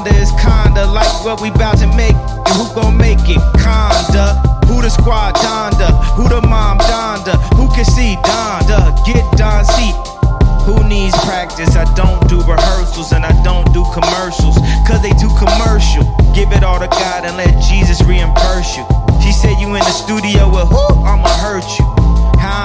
Donda is kinda like what we bout to make. And who gon' make it? Conda. Who the squad Donda? Who the mom Donda? Who can see Donda? Get Don C. Who needs practice? I don't do rehearsals and I don't do commercials, cause they too commercial. Give it all to God and let Jesus reimburse you. She said you in the studio with who? I'ma hurt you.